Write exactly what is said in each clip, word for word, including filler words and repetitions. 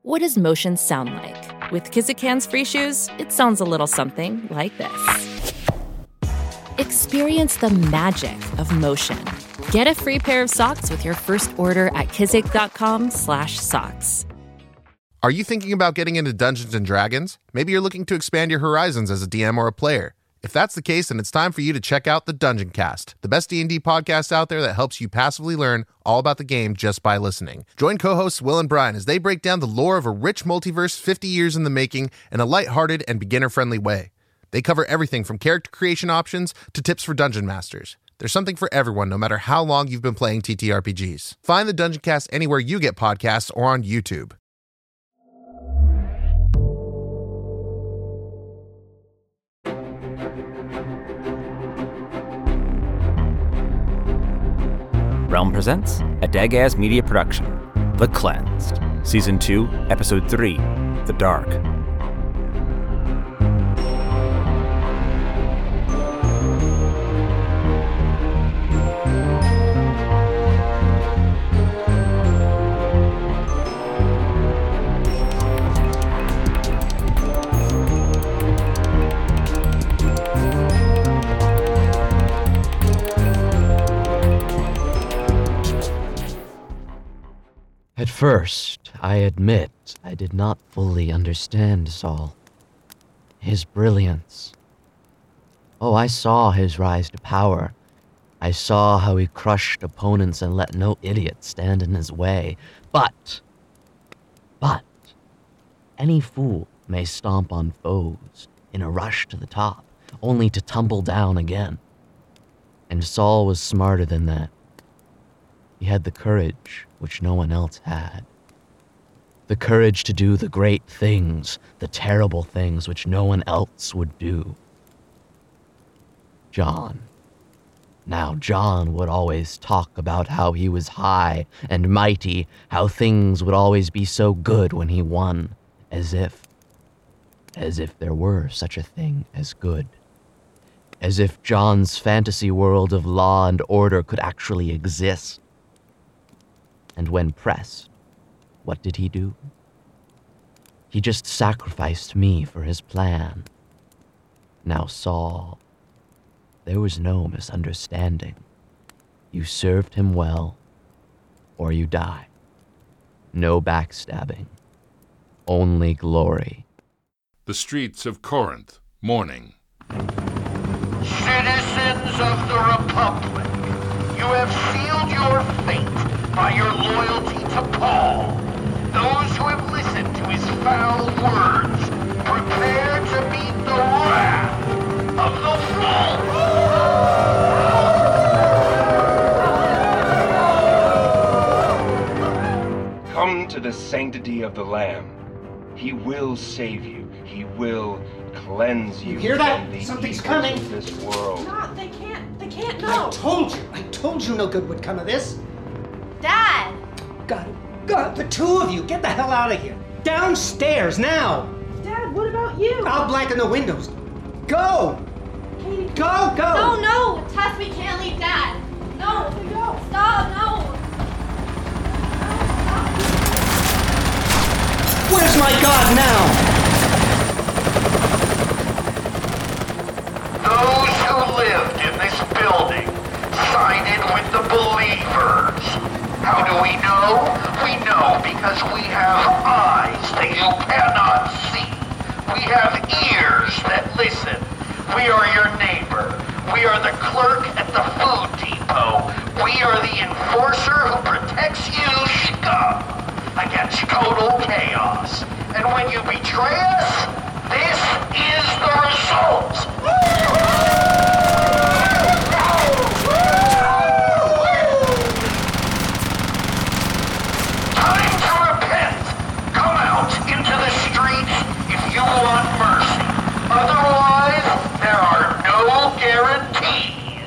What does motion sound like? With Kizikans free shoes, it sounds a little something like this. Experience the magic of motion. Get a free pair of socks with your first order at kizik.com slash socks. Are you thinking about getting into Dungeons and Dragons? Maybe you're looking to expand your horizons as a D M or a player. If that's the case, then it's time for you to check out the Dungeon Cast, the best D and D podcast out there that helps you passively learn all about the game just by listening. Join co-hosts Will and Brian as they break down the lore of a rich multiverse fifty years in the making in a lighthearted and beginner-friendly way. They cover everything from character creation options to tips for dungeon masters. There's something for everyone, no matter how long you've been playing T T R P Gs. Find the Dungeon Cast anywhere you get podcasts or on YouTube. Realm presents a Dagaz Media production, The Cleansed, Season two, Episode three, The Dark. At first, I admit I did not fully understand Saul. His brilliance. Oh, I saw his rise to power. I saw how he crushed opponents and let no idiot stand in his way. But, but, any fool may stomp on foes in a rush to the top, only to tumble down again. And Saul was smarter than that. He had the courage which no one else had. The courage to do the great things, the terrible things which no one else would do. John. Now, John would always talk about how he was high and mighty, how things would always be so good when he won, as if, as if there were such a thing as good. As if John's fantasy world of law and order could actually exist. And when pressed, what did he do? He just sacrificed me for his plan. Now, Saul, there was no misunderstanding. You served him well, or you die. No backstabbing. Only glory. The streets of Corinth, morning. Citizens of the Republic, you have sealed your fate by your loyalty to Paul. Those who have listened to his foul words, prepare to meet the wrath of the Wolf. Come to the sanctity of the Lamb. He will save you. He will cleanse you. You hear that? from the Something's evils coming. of this world. No, they can't. They can't. No. I told you. I told you no good would come of this. Dad. God, God, the two of you, get the hell out of here. Downstairs, now. Dad, what about you? I'll blacken the windows. Go. Katie. Go, go. No, no. Tess, we can't leave Dad. No. No. Stop. No. Where's my God now? Those who lived in this building sided with the believers. How do we know? We know because we have eyes that you cannot see. We have ears that listen. We are your neighbor. We are the clerk at the food depot. We are the enforcer who protects you, scum, against total chaos. And when you betray us, this is the result. Time to repent. Come out into the streets if you want mercy. Otherwise, there are no guarantees.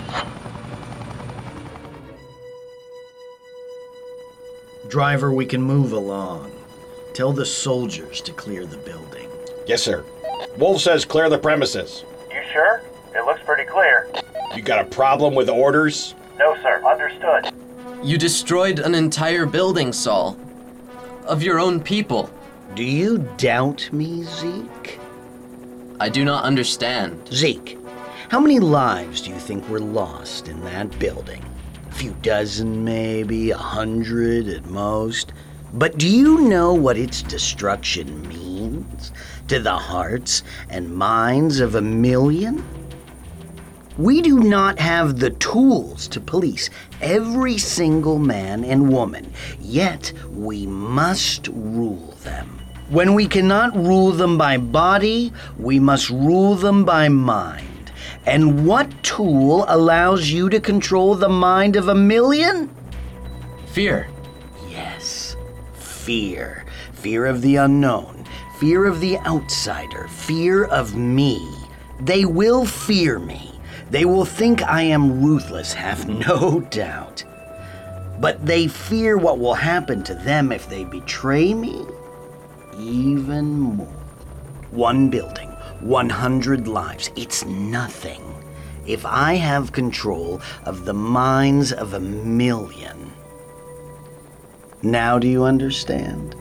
Driver, we can move along. Tell the soldiers to clear the building. Yes, sir. Wolf says clear the premises. You sure? It looks pretty clear. You got a problem with orders? No, sir. Understood. You destroyed an entire building, Saul. Of your own people. Do you doubt me, Zeke? I do not understand. Zeke, how many lives do you think were lost in that building? A few dozen, maybe, a hundred at most. But do you know what its destruction means to the hearts and minds of a million? We do not have the tools to police every single man and woman, yet we must rule them. When we cannot rule them by body, we must rule them by mind. And what tool allows you to control the mind of a million? Fear. Yes, fear. Fear of the unknown. Fear of the outsider. Fear of me. They will fear me. They will think I am ruthless, have no doubt. But they fear what will happen to them if they betray me even more. One building, one hundred lives, it's nothing if I have control of the minds of a million. Now do you understand?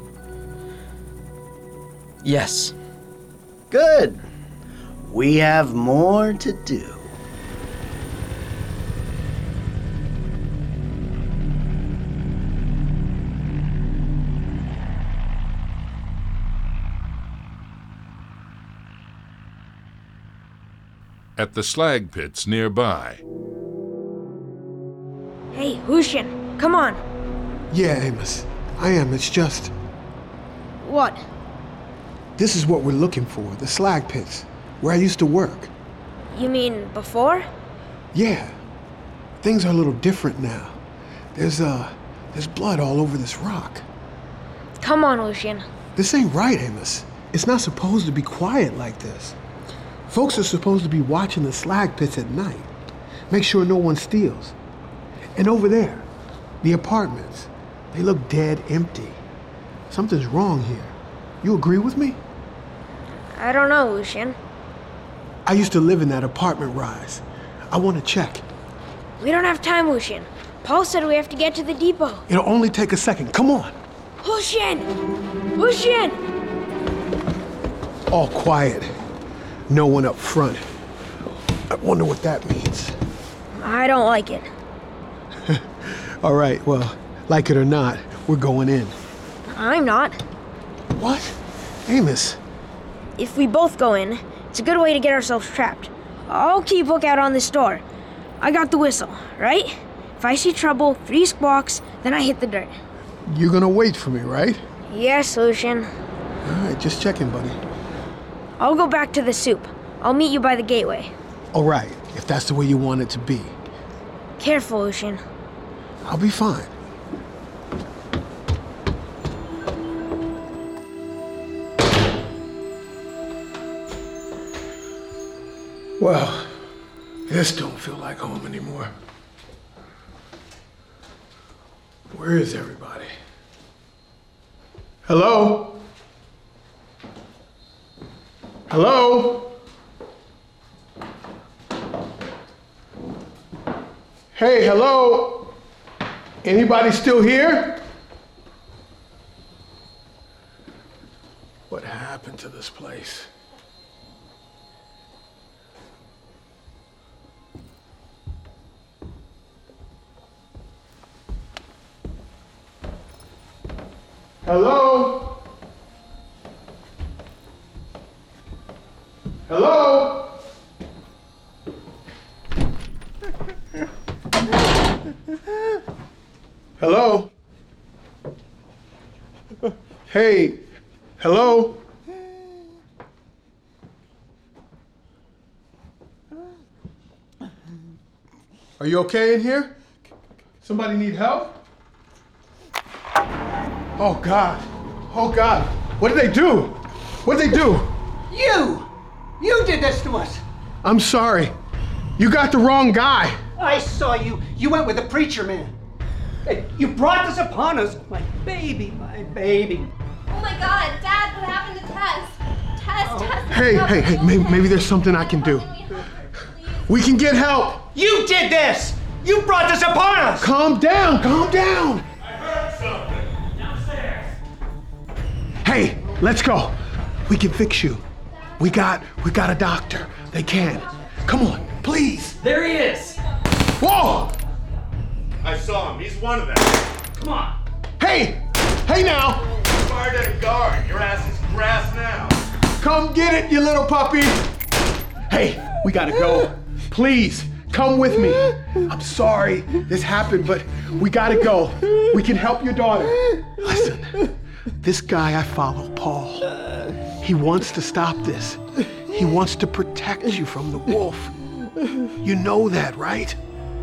Yes. Good. We have more to do. At the slag pits nearby. Hey, Lucian, come on. Yeah, Amos. I am. It's just... What? This is what we're looking for, the slag pits, where I used to work. You mean before? Yeah. Things are a little different now. There's, uh, there's blood all over this rock. Come on, Lucian. This ain't right, Amos. It's not supposed to be quiet like this. Folks are supposed to be watching the slag pits at night. Make sure no one steals. And over there, the apartments, they look dead empty. Something's wrong here. You agree with me? I don't know, Lucian. I used to live in that apartment rise. I want to check. We don't have time, Lucian. Paul said we have to get to the depot. It'll only take a second. Come on. Lucian! Lucian! All quiet. No one up front. I wonder what that means. I don't like it. All right, well, like it or not, we're going in. I'm not. What? Amos. If we both go in, it's a good way to get ourselves trapped. I'll keep lookout on this door. I got the whistle, right? If I see trouble, three squawks, then I hit the dirt. You're gonna wait for me, right? Yes, Lucian. All right, just checking, buddy. I'll go back to the soup. I'll meet you by the gateway. All right, if that's the way you want it to be. Careful, Lucian. I'll be fine. Well, this don't feel like home anymore. Where is everybody? Hello? Hello? Hey, hello? Anybody still here? What happened to this place? Hello? Hello? Hello? Hey, hello? Are you okay in here? Somebody need help? Oh God, oh God, what did they do? What did they do? You! You did this to us! I'm sorry. You got the wrong guy. I saw you. You went with the preacher man. Hey, you brought this upon us. My baby, my baby. Oh my God, Dad, what happened to Tess? Tess, oh. Tess. Hey, hey, hey, maybe, maybe there's something I can do. We can get help. You did this! You brought this upon us! Calm down, calm down. I heard something. Downstairs. Hey, Let's go. We can fix you. We got, we got a doctor. They can. Come on, please. There he is. Whoa! I saw him. He's one of them. Come on. Hey! Hey now! You fired at a guard. Your ass is grass now. Come get it, you little puppy! Hey, we gotta go. Please, come with me. I'm sorry this happened, but we gotta go. We can help your daughter. Listen, this guy I follow, Paul, he wants to stop this. He wants to protect you from the wolf. You know that, right?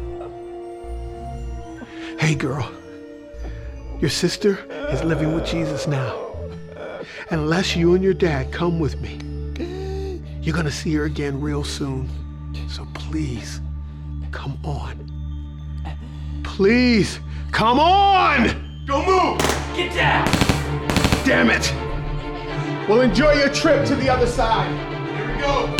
Hey, girl. Your sister is living with Jesus now. Unless you and your dad come with me, you're gonna see her again real soon. So please, come on. Please, come on! Go move! Get down! Damn it! Well, enjoy your trip to the other side. Here we go.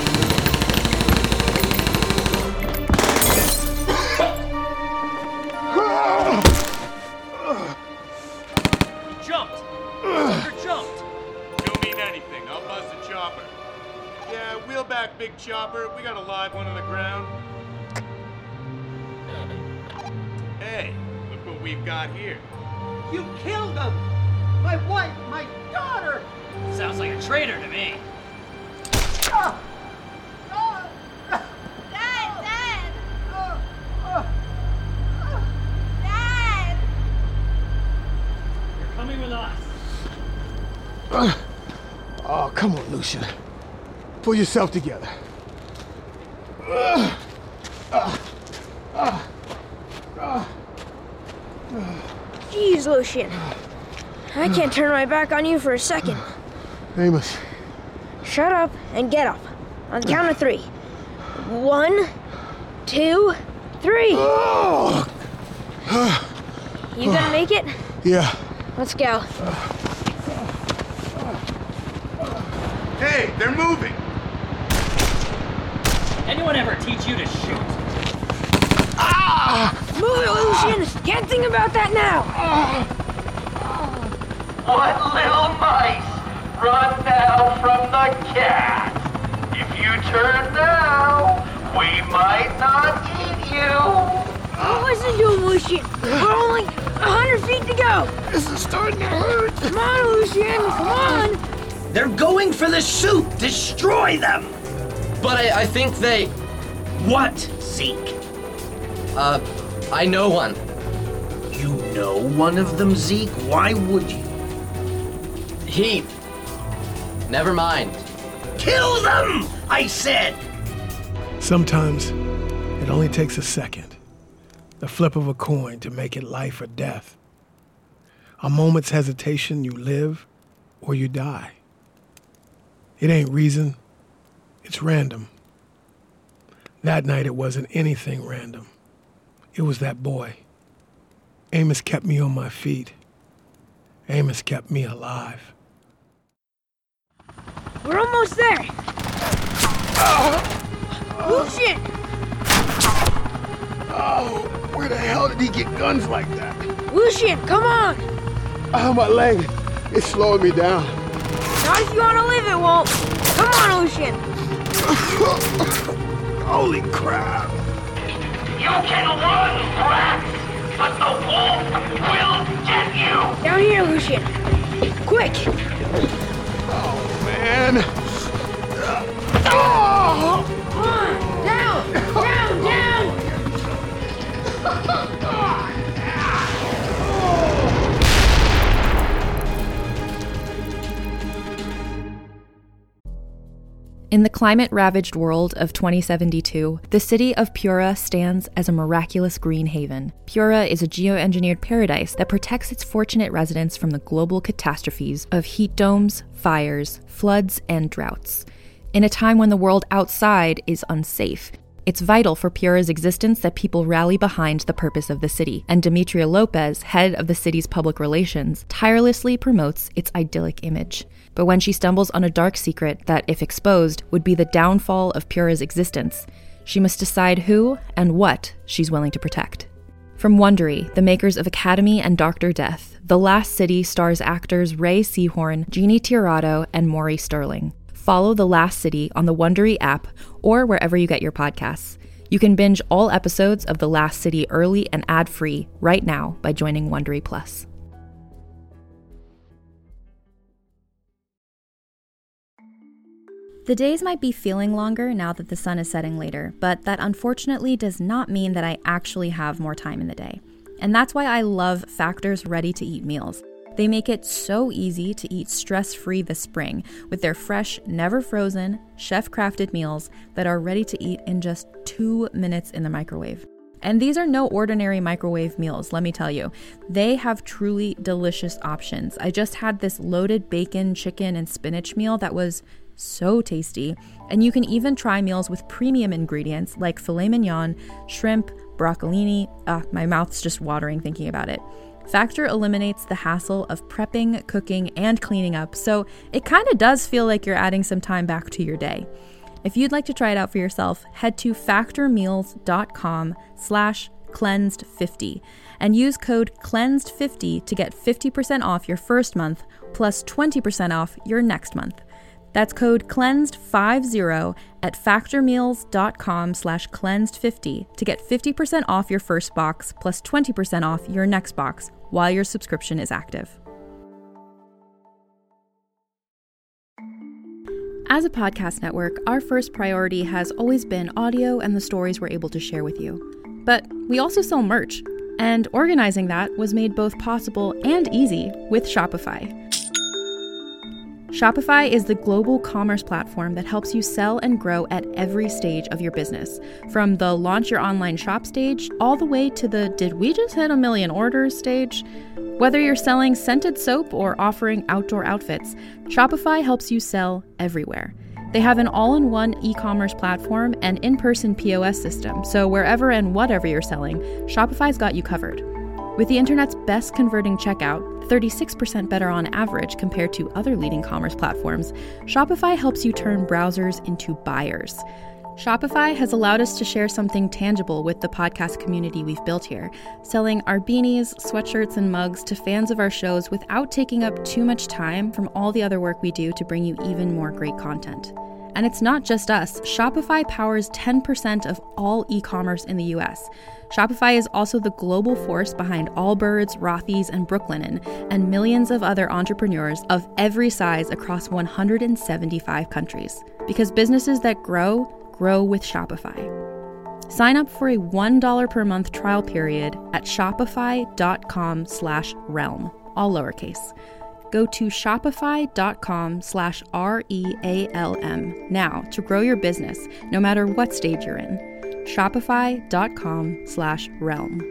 Jumped! Hunter jumped! Don't mean anything. I'll buzz the chopper. Yeah, wheel back, big chopper. We got a live one on the ground. Hey, look what we've got here. You killed them! My wife, my daughter! Sounds like a traitor to me. Ah! Dad, Dad! Dad! You're coming with us. Uh, oh, come on, Lucian. Pull yourself together. Uh, uh, uh, uh, Jeez, Lucian. I can't turn my back on you for a second. Amos. Shut up and get up. On the count of three. One, two, three. Oh. You gonna make it? Yeah. Let's go. Hey, they're moving. Anyone ever teach you to shoot? Ah! Move it, Lucian! Can't think about that now! What little mice? Run now from the cat. If you turn now, we might not eat you. Oh, listen to him, Lucian! We're only a hundred feet to go! This is starting to hurt! Come on, Lucian! Come on! They're going for the suit! Destroy them! But I, I think they... What, Zeke? Uh, I know one. You know one of them, Zeke? Why would you? He... Never mind. Kill them, I said! Sometimes it only takes a second, the flip of a coin to make it life or death. A moment's hesitation, you live or you die. It ain't reason, it's random. That night it wasn't anything random. It was that boy. Amos kept me on my feet. Amos kept me alive. We're almost there! Lucian! Oh, where the hell did he get guns like that? Lucian, come on! Oh, my leg. It's slowing me down. Not if you want to live, it won't. Come on, Lucian! Holy crap! You can run, rat, but the wolf will get you! Down here, Lucian. Quick! Oh, man. Oh! Come on! Down! Down! Down! In the climate-ravaged world of twenty seventy-two, the city of Pura stands as a miraculous green haven. Pura is a geoengineered paradise that protects its fortunate residents from the global catastrophes of heat domes, fires, floods, and droughts. In a time when the world outside is unsafe, it's vital for Pura's existence that people rally behind the purpose of the city, and Demetria Lopez, head of the city's public relations, tirelessly promotes its idyllic image. But when she stumbles on a dark secret that, if exposed, would be the downfall of Pura's existence, she must decide who and what she's willing to protect. From Wondery, the makers of Academy and Doctor Death, The Last City stars actors Ray Seahorn, Jeannie Tirado, and Maury Sterling. Follow The Last City on the Wondery app or wherever you get your podcasts. You can binge all episodes of The Last City early and ad-free right now by joining Wondery Plus. The days might be feeling longer now that the sun is setting later, but that unfortunately does not mean that I actually have more time in the day. And that's why I love Factor's ready-to-eat meals. They make it so easy to eat stress-free this spring with their fresh, never-frozen, chef-crafted meals that are ready to eat in just two minutes in the microwave. And these are no ordinary microwave meals, let me tell you. They have truly delicious options. I just had this loaded bacon, chicken, and spinach meal that was so tasty. And you can even try meals with premium ingredients like filet mignon, shrimp, broccolini. Ah, my mouth's just watering thinking about it. Factor eliminates the hassle of prepping, cooking, and cleaning up, so it kind of does feel like you're adding some time back to your day. If you'd like to try it out for yourself, head to factormeals.com slash cleansed50and use code cleansed fifty to get fifty percent off your first month plus twenty percent off your next month. That's code cleansed fifty at factormeals.com slash cleansed fifty to get fifty percent off your first box plus twenty percent off your next box while your subscription is active. As a podcast network, our first priority has always been audio and the stories we're able to share with you. But we also sell merch, and organizing that was made both possible and easy with Shopify. Shopify is the global commerce platform that helps you sell and grow at every stage of your business, from the launch your online shop stage all the way to the did we just hit a million orders stage. Whether you're selling scented soap or offering outdoor outfits, Shopify helps you sell everywhere. They have an all-in-one e-commerce platform and in-person P O S system, so wherever and whatever you're selling, Shopify's got you covered. With the internet's best converting checkout, thirty-six percent better on average compared to other leading commerce platforms, Shopify helps you turn browsers into buyers. Shopify has allowed us to share something tangible with the podcast community we've built here, selling our beanies, sweatshirts, and mugs to fans of our shows without taking up too much time from all the other work we do to bring you even more great content. And it's not just us. Shopify powers ten percent of all e-commerce in the U S. Shopify is also the global force behind Allbirds, Rothy's, and Brooklinen, and millions of other entrepreneurs of every size across one hundred seventy-five countries. Because businesses that grow, grow with Shopify. Sign up for a one dollar per month trial period at shopify.com slash realm, all lowercase. Go to shopify.com slash R-E-A-L-M now to grow your business, no matter what stage you're in. Shopify.com slash realm.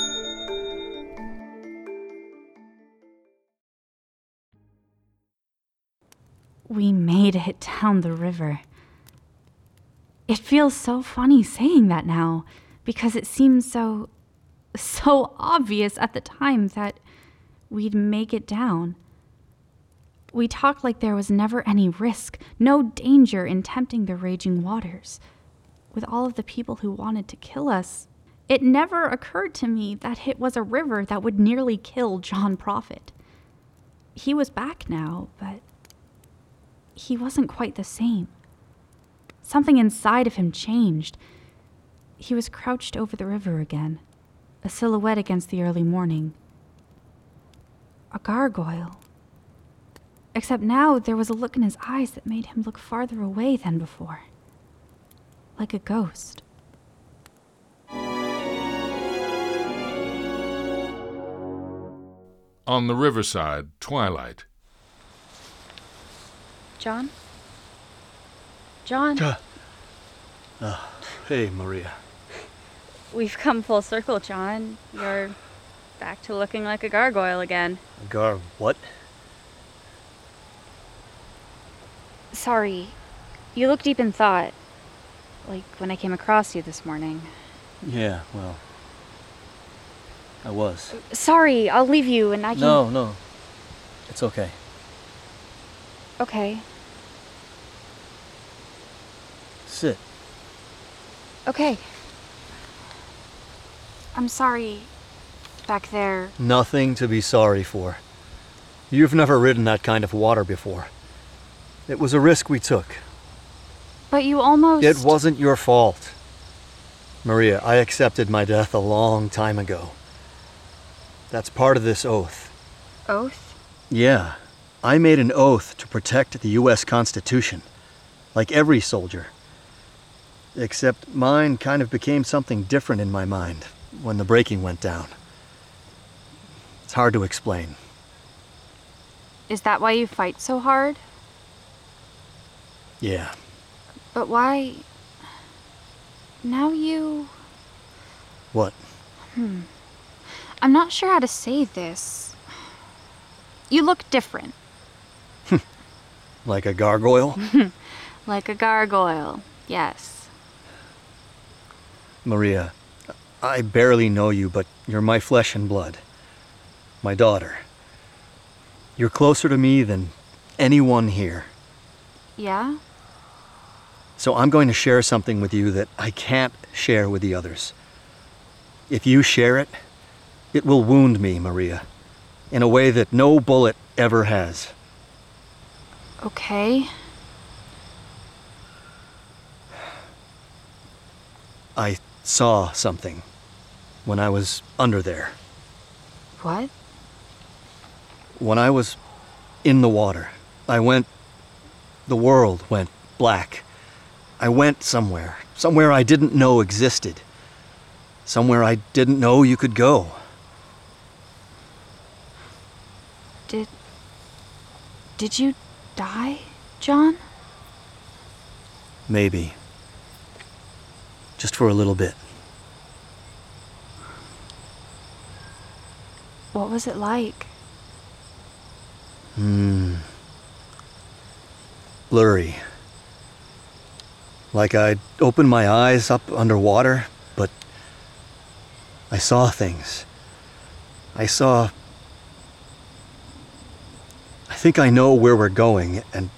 We made it down the river. It feels so funny saying that now, because it seems so, so obvious at the time that we'd make it down. We talked like there was never any risk, no danger in tempting the raging waters. With all of the people who wanted to kill us, it never occurred to me that it was a river that would nearly kill John Prophet. He was back now, but he wasn't quite the same. Something inside of him changed. He was crouched over the river again, a silhouette against the early morning. A gargoyle. Except now there was a look in his eyes that made him look farther away than before. Like a ghost. On the riverside, twilight. John? John? Uh, uh, hey, Maria. We've come full circle, John. You're back to looking like a gargoyle again. Gar what? Sorry. You look deep in thought. Like when I came across you this morning. Yeah, well, I was. Sorry, I'll leave you and I can... No, no. It's okay. Okay. Sit. Okay. I'm sorry. back there. Nothing to be sorry for. You've never ridden that kind of water before. It was a risk we took. But you almost... It wasn't your fault. Maria, I accepted my death a long time ago. That's part of this oath. Oath? Yeah. I made an oath to protect the U S Constitution. Like every soldier. Except mine kind of became something different in my mind when the breaking went down. It's hard to explain. Is that why you fight so hard? Yeah. But why... Now you... What? Hmm. I'm not sure how to say this. You look different. Like a gargoyle? Like a gargoyle, yes. Maria, I barely know you, but you're my flesh and blood. My daughter. You're closer to me than anyone here. Yeah? So I'm going to share something with you that I can't share with the others. If you share it, it will wound me, Maria, in a way that no bullet ever has. Okay. I saw something when I was under there. What? When I was in the water, I went... The world went black. I went somewhere. Somewhere I didn't know existed. Somewhere I didn't know you could go. Did... Did you die, John? Maybe. Just for a little bit. What was it like? Hmm. Blurry. Like I'd opened my eyes up underwater, but I saw things. I saw... I think I know where we're going, and...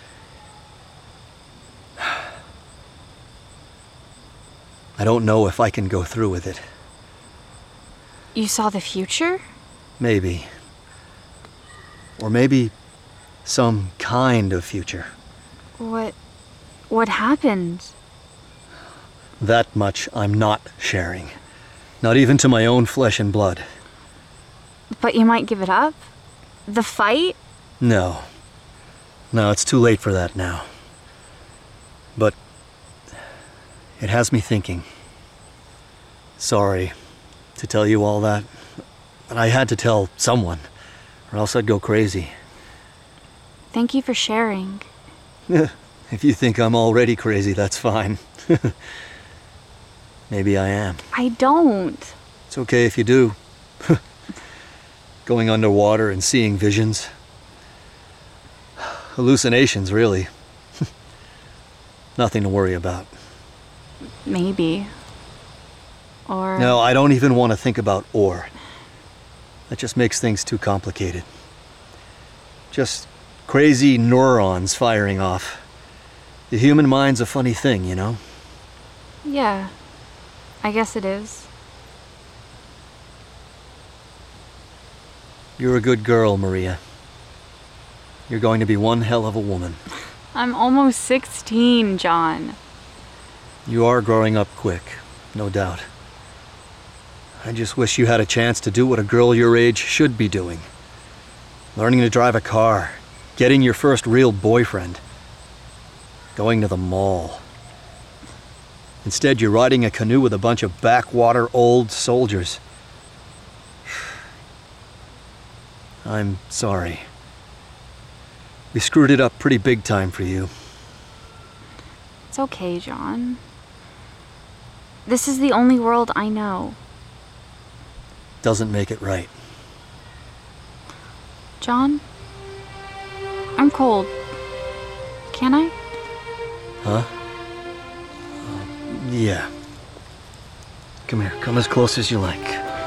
I don't know if I can go through with it. You saw the future? Maybe. Or maybe some kind of future. What... what happened? That much I'm not sharing. Not even to my own flesh and blood. But you might give it up? The fight? No. No, it's too late for that now. But it has me thinking. Sorry to tell you all that, but I had to tell someone, or else I'd go crazy. Thank you for sharing. If you think I'm already crazy, that's fine. Maybe I am. I don't. It's okay if you do. Going underwater and seeing visions. Hallucinations, really. Nothing to worry about. Maybe. Or... No, I don't even want to think about or. That just makes things too complicated. Just crazy neurons firing off. The human mind's a funny thing, you know? Yeah. I guess it is. You're a good girl, Maria. You're going to be one hell of a woman. I'm almost sixteen, John. You are growing up quick, no doubt. I just wish you had a chance to do what a girl your age should be doing. Learning to drive a car, getting your first real boyfriend, going to the mall. Instead, you're riding a canoe with a bunch of backwater old soldiers. I'm sorry. We screwed it up pretty big time for you. It's okay, John. This is the only world I know. Doesn't make it right. John? I'm cold. Can I? Huh? Uh, yeah. Come here. Come as close as you like.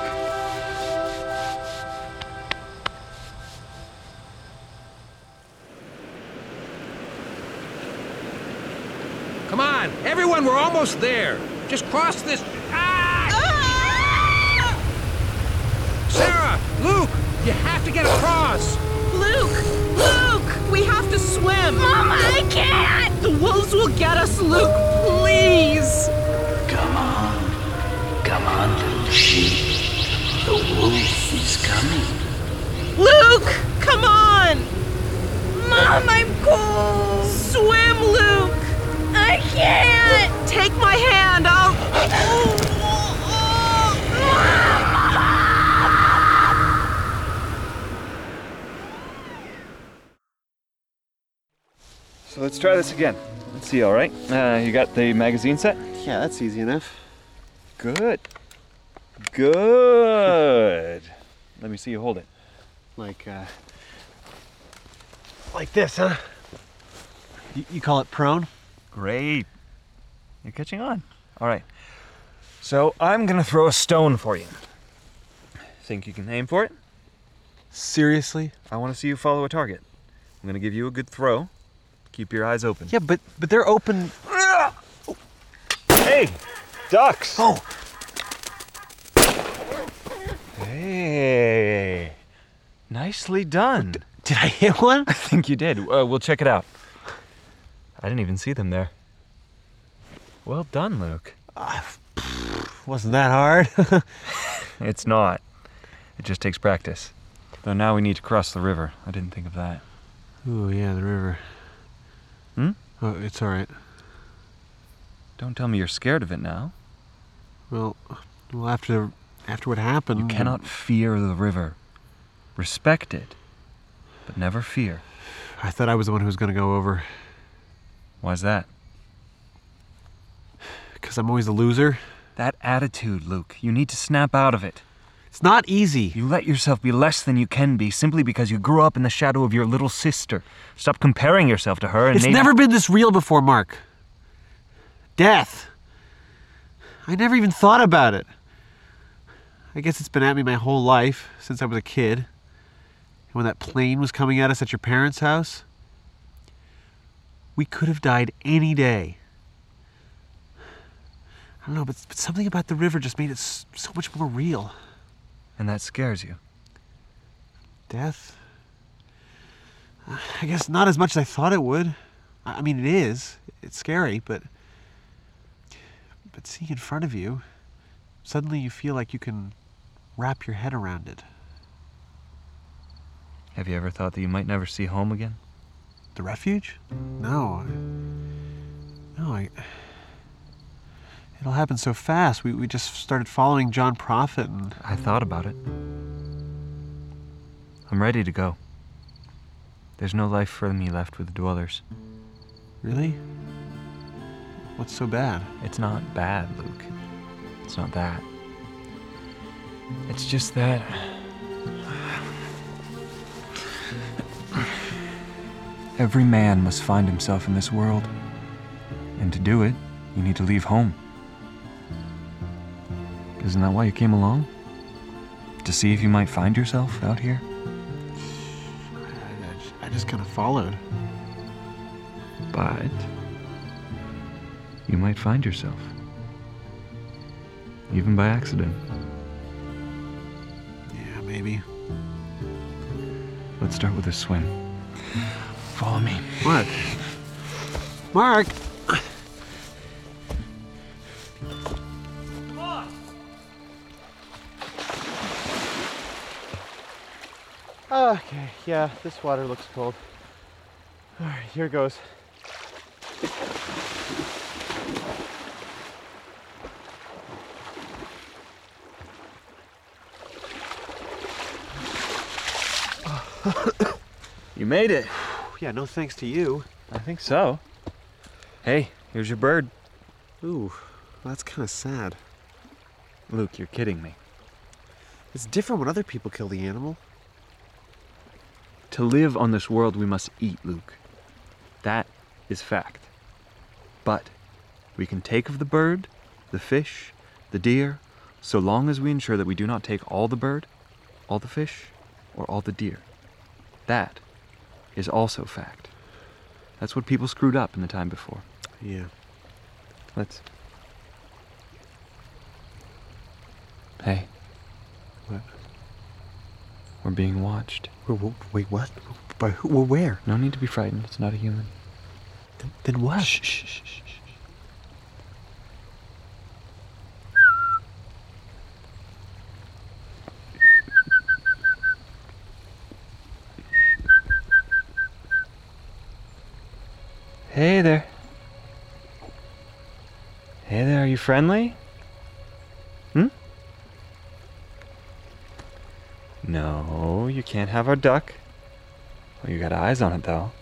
Come on, everyone, we're almost there. Just cross this... Ah! Luke, you have to get across! Luke! Luke! We have to swim! Mama, I can't! The wolves will get us, Luke! Please! Come on. Come on, little sheep. The wolf is coming. Luke! Come on! Mom, I'm cold! Swim, Luke! I can't! Take my hand, I'll... So let's try this again. Let's see, all right? Uh, you got the magazine set? Yeah, that's easy enough. Good. Good. Let me see you hold it. Like, uh... like this, huh? You, you call it prone? Great. You're catching on. All right. So I'm gonna throw a stone for you. Think you can aim for it? Seriously? I want to see you follow a target. I'm gonna give you a good throw. Keep your eyes open. Yeah, but but they're open. Hey, ducks. Oh. Hey. Nicely done. D- did I hit one? I think you did. Uh, we'll check it out. I didn't even see them there. Well done, Luke. Uh, wasn't that hard? It's not. It just takes practice. Though now we need to cross the river. I didn't think of that. Ooh, yeah, the river. Hmm? Oh, it's all right. Don't tell me you're scared of it now. Well, well, after after what happened... You cannot fear the river. Respect it, but never fear. I thought I was the one who was going to go over. Why's that? Because I'm always the loser. That attitude, Luke. You need to snap out of it. It's not easy. You let yourself be less than you can be simply because you grew up in the shadow of your little sister. Stop comparing yourself to her and It's maybe... never been this real before, Mark. Death. I never even thought about it. I guess it's been at me my whole life, since I was a kid. And when that plane was coming at us at your parents' house, we could have died any day. I don't know, but, but something about the river just made it s- so much more real. And that scares you? Death? I guess not as much as I thought it would. I mean, it is. It's scary, but... But seeing in front of you, suddenly you feel like you can wrap your head around it. Have you ever thought that you might never see home again? The refuge? No. No, I... It all happened so fast. We, we just started following John Prophet and... I thought about it. I'm ready to go. There's no life for me left with the dwellers. Really? What's so bad? It's not bad, Luke. It's not that. It's just that... Every man must find himself in this world. And to do it, you need to leave home. Isn't that why you came along? To see if you might find yourself out here? I, I just, I just kind of followed. But you might find yourself. Even by accident. Yeah, maybe. Let's start with a swim. Follow me. What? Mark! Okay, yeah, this water looks cold. All right, here goes. You made it. Yeah, no thanks to you. I think so. Hey, here's your bird. Ooh, that's kind of sad. Luke, you're kidding me. It's different when other people kill the animal. To live on this world, we must eat, Luke. That is fact. But we can take of the bird, the fish, the deer, so long as we ensure that we do not take all the bird, all the fish, or all the deer. That is also fact. That's what people screwed up in the time before. Yeah. Let's... Hey. What? We're being watched. Wait, what? By who? Well, where? No need to be frightened. It's not a human. Then, then what? Shh, shh, shh, shh. Hey there. Hey there, are you friendly? Hmm? No, you can't have our duck. Well, you got eyes on it, though.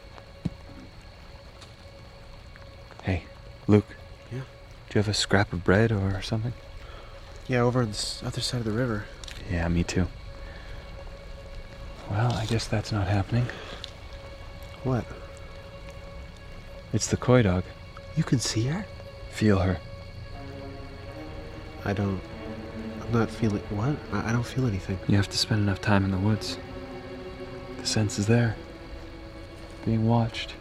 Hey, Luke. Yeah? Do you have a scrap of bread or something? Yeah, over on the other side of the river. Yeah, me too. Well, I guess that's not happening. What? It's the koi dog. You can see her? Feel her. I don't... I'm not feeling... What? I, I don't feel anything. You have to spend enough time in the woods. The sense is there. Being watched.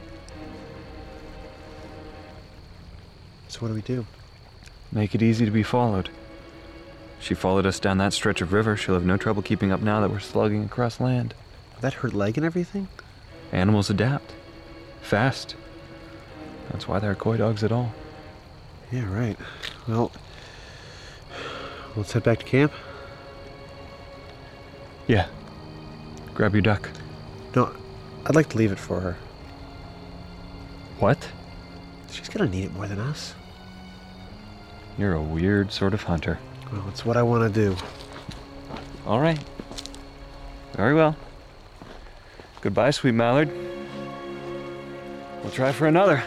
So what do we do? Make it easy to be followed. She followed us down that stretch of river. She'll have no trouble keeping up now that we're slugging across land. That hurt leg and everything? Animals adapt. Fast. That's why there are koi dogs at all. Yeah, right. Well, let's head back to camp. Yeah. Grab your duck. No, I'd like to leave it for her. What? She's gonna need it more than us. You're a weird sort of hunter. Well, it's what I want to do. All right. Very well. Goodbye, sweet mallard. We'll try for another.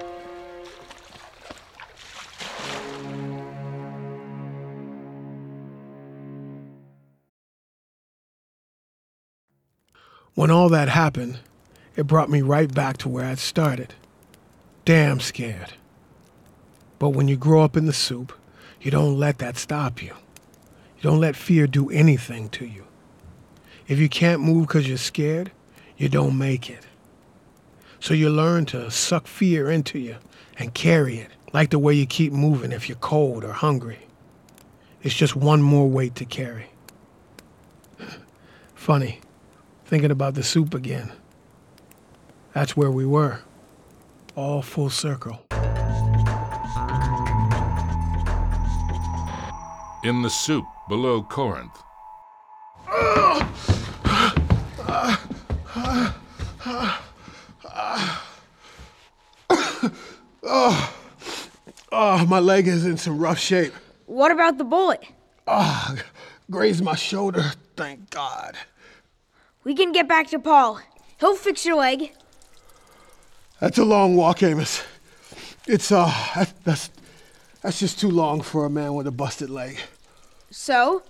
When all that happened, it brought me right back to where I'd started. Damn scared. But when you grow up in the soup, you don't let that stop you. You don't let fear do anything to you. If you can't move because you're scared, you don't make it. So you learn to suck fear into you and carry it, like the way you keep moving if you're cold or hungry. It's just one more weight to carry. Funny, thinking about the soup again. That's where we were, all full circle. In the soup below Corinth. Oh, oh, my leg is in some rough shape. What about the bullet? Oh, grazed my shoulder, thank God. We can get back to Paul. He'll fix your leg. That's a long walk, Amos. It's, uh, that, that's, that's just too long for a man with a busted leg. So?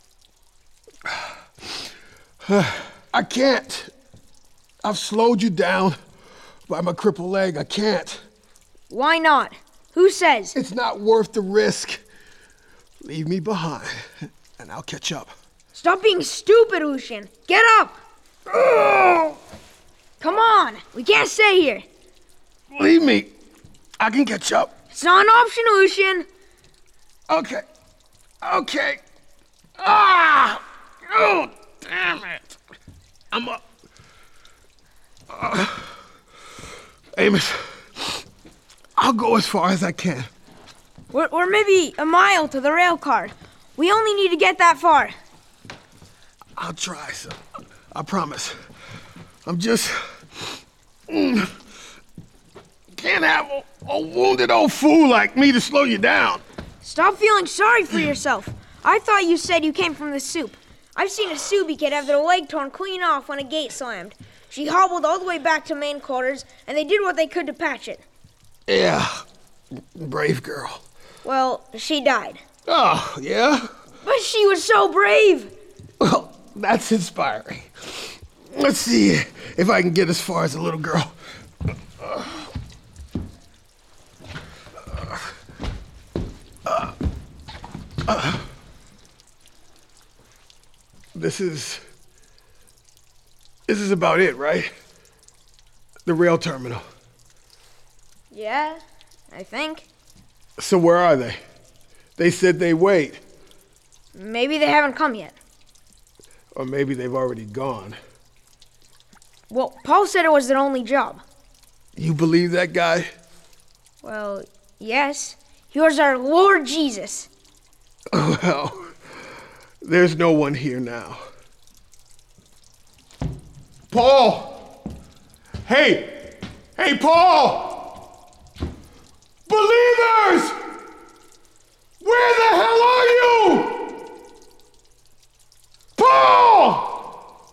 I can't. I've slowed you down by my crippled leg. I can't. Why not? Who says? It's not worth the risk. Leave me behind, and I'll catch up. Stop being stupid, Lucian. Get up! Oh! Come on. We can't stay here. Leave me. I can catch up. It's not an option, Lucian. Okay. Okay. Ah! Oh, damn it. I'm up. Uh, Amos, I'll go as far as I can. We're, we're maybe a mile to the rail car. We only need to get that far. I'll try, son. I promise. I'm just... Mm, can't have a, a wounded old fool like me to slow you down. Stop feeling sorry for yourself. I thought you said you came from the soup. I've seen a Subi kid have their leg torn clean off when a gate slammed. She hobbled all the way back to main quarters, and they did what they could to patch it. Yeah, brave girl. Well, she died. Oh, yeah? But she was so brave. Well, that's inspiring. Let's see if I can get as far as the little girl. Uh, uh, uh, this is... This is about it, right? The rail terminal. Yeah, I think. So where are they? They said they wait. Maybe they haven't come yet. Or maybe they've already gone. Well, Paul said it was their only job. You believe that guy? Well, yes. He was our Lord Jesus. Well, there's no one here now. Paul! Hey! Hey, Paul! Believers! Where the hell are you? Paul!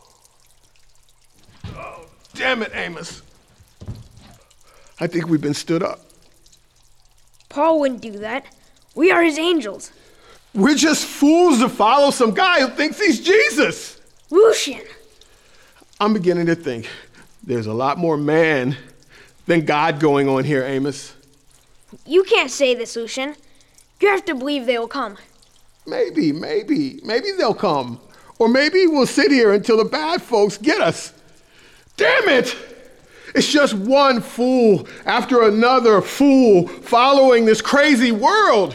Oh, damn it, Amos. I think we've been stood up. Paul wouldn't do that. We are his angels. We're just fools to follow some guy who thinks he's Jesus. Lucian! I'm beginning to think there's a lot more man than God going on here, Amos. You can't say this, Lucian. You have to believe they will come. Maybe, maybe, maybe they'll come. Or maybe we'll sit here until the bad folks get us. Damn it! It's just one fool after another fool following this crazy world.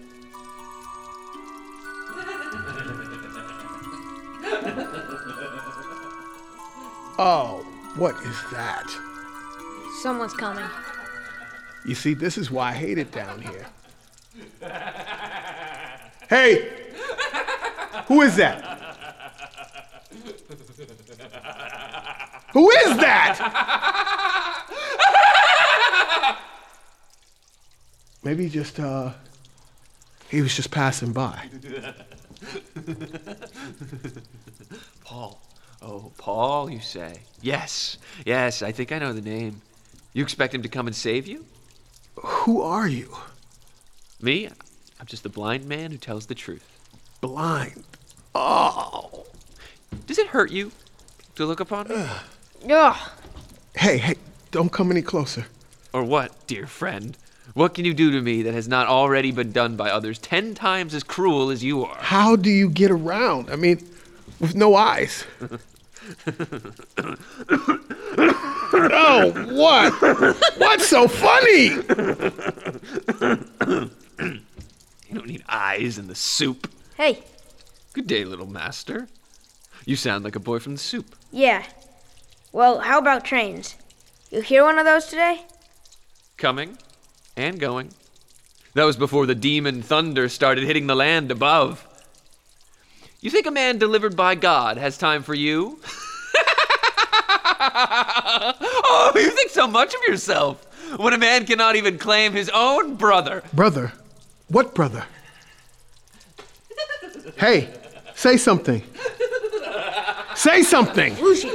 Oh, what is that? Someone's coming. You see, this is why I hate it down here. Hey! Who is that? Who is that? Maybe just, uh, he was just passing by. Paul. Oh, Paul, you say? Yes, yes, I think I know the name. You expect him to come and save you? Who are you? Me? I'm just a blind man who tells the truth. Blind? Oh. Does it hurt you to look upon me? Ugh. Hey, hey, don't come any closer. Or what, dear friend? What can you do to me that has not already been done by others ten times as cruel as you are? How do you get around? I mean, with no eyes. Oh, what? What's so funny? You don't need eyes in the soup. Hey. Good day, little master. You sound like a boy from the soup. Yeah. Well, how about trains? You hear one of those today? Coming and going. That was before the demon thunder started hitting the land above. You think a man delivered by God has time for you? Oh, you think so much of yourself when a man cannot even claim his own brother. Brother? What brother? Hey, say something. Say something. Lucian.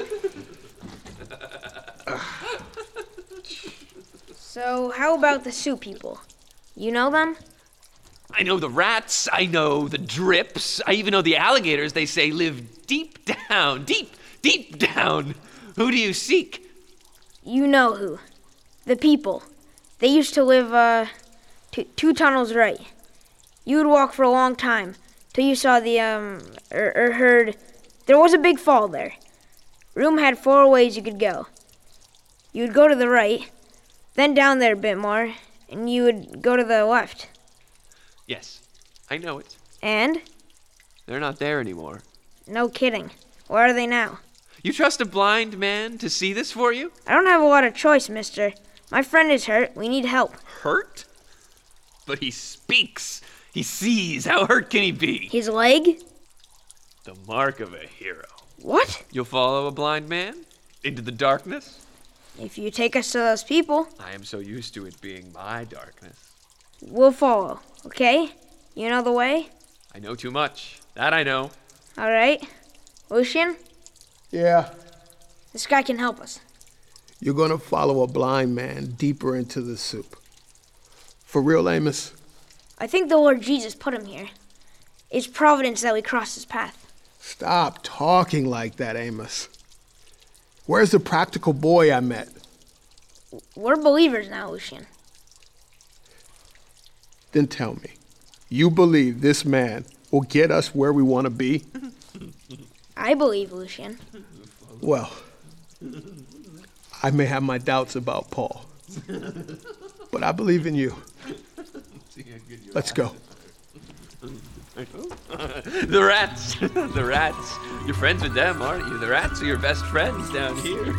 So, how about the Sioux people? You know them? I know the rats, I know the drips, I even know the alligators they say live deep down, deep, deep down. Who do you seek? You know who. The people. They used to live, uh, t- two tunnels right. You would walk for a long time, till you saw the, um, or, or heard, there was a big fall there. Room had four ways you could go. You would go to the right, then down there a bit more, and you would go to the left. Yes, I know it. And? They're not there anymore. No kidding. Where are they now? You trust a blind man to see this for you? I don't have a lot of choice, mister. My friend is hurt. We need help. Hurt? But he speaks. He sees. How hurt can he be? His leg? The mark of a hero. What? You'll follow a blind man? Into the darkness? If you take us to those people. I am so used to it being my darkness. We'll follow, okay? You know the way? I know too much. That I know. All right. Lucian? Yeah? This guy can help us. You're gonna follow a blind man deeper into the soup. For real, Amos? I think the Lord Jesus put him here. It's providence that we cross his path. Stop talking like that, Amos. Where's the practical boy I met? We're believers now, Lucian. Then tell me, you believe this man will get us where we want to be? I believe, Lucian. Well, I may have my doubts about Paul, but I believe in you. Let's go. The rats. The rats. You're friends with them, aren't you? The rats are your best friends down here.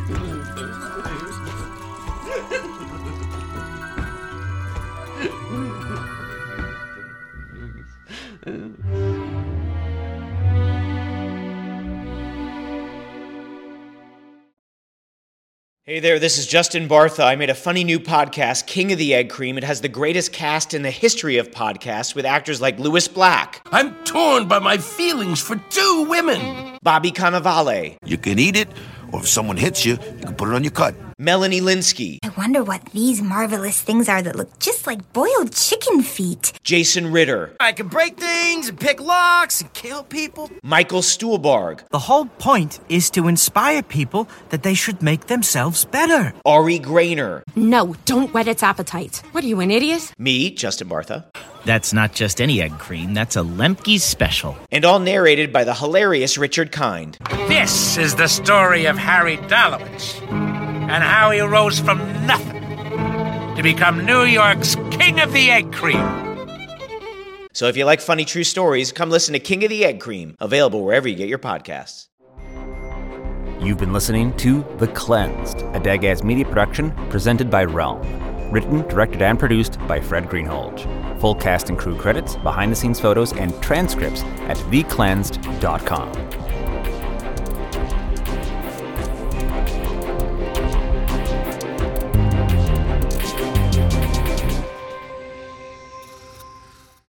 Hey there, this is Justin Bartha. I made a funny new podcast, King of the Egg Cream. It has the greatest cast in the history of podcasts with actors like Louis Black. I'm torn by my feelings for two women. Bobby Cannavale. You can eat it, or if someone hits you, you can put it on your cut. Melanie Linsky. I wonder what these marvelous things are that look just like boiled chicken feet. Jason Ritter. I can break things and pick locks and kill people. Michael Stuhlbarg. The whole point is to inspire people that they should make themselves better. Ari Grainer. No, don't whet its appetite. What are you, an idiot? Me, Justin Bartha. That's not just any egg cream, that's a Lemke's special. And all narrated by the hilarious Richard Kind. This is the story of Harry Dalowitz and how he rose from nothing to become New York's King of the Egg Cream. So if you like funny true stories, come listen to King of the Egg Cream, available wherever you get your podcasts. You've been listening to The Cleansed, a Dagaz media production presented by Realm. Written, directed, and produced by Fred Greenhalgh. Full cast and crew credits, behind-the-scenes photos, and transcripts at the cleansed dot com.